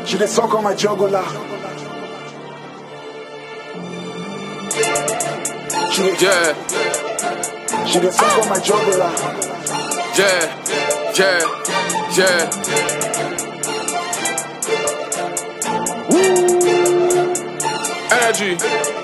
She dey suck on my jugular. She dey suck on my jugular. Energy,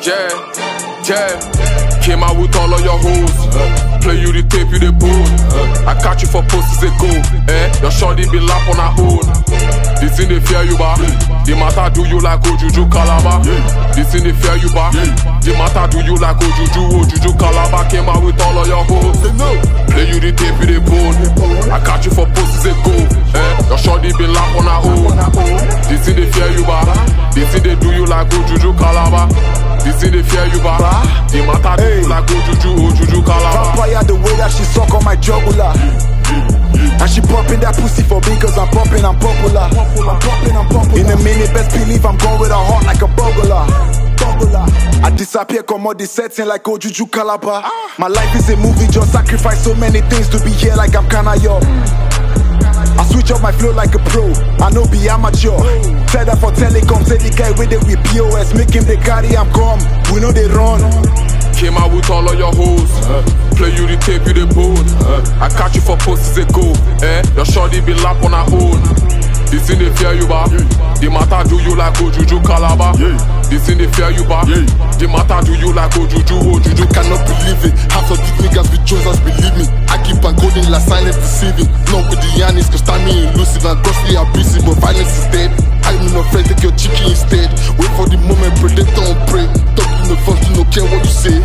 Came out with all of your hoes. Play you the tape, you the bone. I catch you for posts ago. Your shorty be lap on her own. This in the fear you ba. The matter do you like Ojuju Calabar. This in the fear you ba. The matter do you like Ojuju Calabar. Came out with all of your hoes. Play you the tape, you the bone. I catch you for posts ago. Your shorty be lap on her own. This in the fear you ba. This in the do you like Ojuju Calabar. This in the fear you ba. The matter do you like Ojuju Calabar. Vampire the way that she suck on my jugular. And she popping that pussy for me cause I'm popping, I'm popular. In a minute, best believe I'm going with her heart like a bubbler. I disappear, come on the setting like Ojuju Calabar. My life is a movie, just sacrifice so many things to be here like I'm Kanayo. I switch up my flow like a pro, I know be amateur. Tell that for telecom, say the guy with the POS, make him the carry, I'm come, we know they run. Came out with all of your hoes. Play you the tape, you the bone. I catch you for posts ago. Your shorty be lap on her own. This in the fear you ba. The matter do you like Ojuju Calabar. This in the fear you ba. The matter do you like Ojuju. Cannot believe it. Half of these niggas be chosen, believe me. I keep on coding like silence deceiving. Not with the Yannis, cause time me elusive and costly abusive, but violence is dead. I'm in a friend, take your chicken instead. Wait for the moment, predator and prey. Talk in the front, you don't care what you say.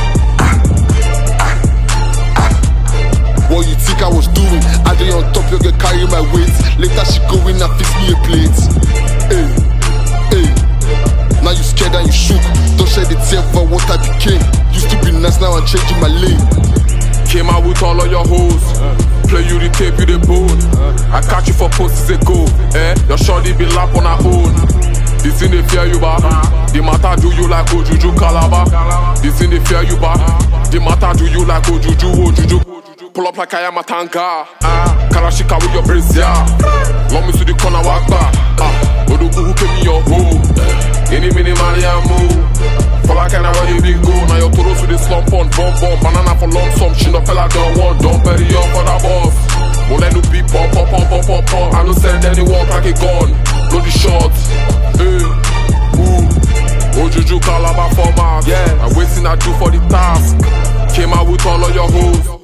What you think I was doing? I did on top, you get carry my weight. Later she go in and fix me a plate. Hey. Now you scared and you shook. Don't shed a tear for what I became. Used to be nice, now I'm changing my lane. Came out with all of your hoes. Play you the tape, you the bone. I catch you for posts ago. Your shorty be lap on her own. This in the fear you ba. The matter do you like Ojuju Calabar. This in the fear you ba. The matter do you like Ojuju. Pull up like I am a tanga. Karashika with your brazier. Long me to the corner walk back. Odugu who came in your home. Any mini money I move. For like I never even go. Now your toros with the slump on bomb. Banana for lump sum. She no fella don't want. Don't bury you for the boss. Won't let no beat pop. I don't send anyone like a gun. Blow the shots. Ojuju Calabar format. I'm waiting I do for the task. Came out with all of your hoes.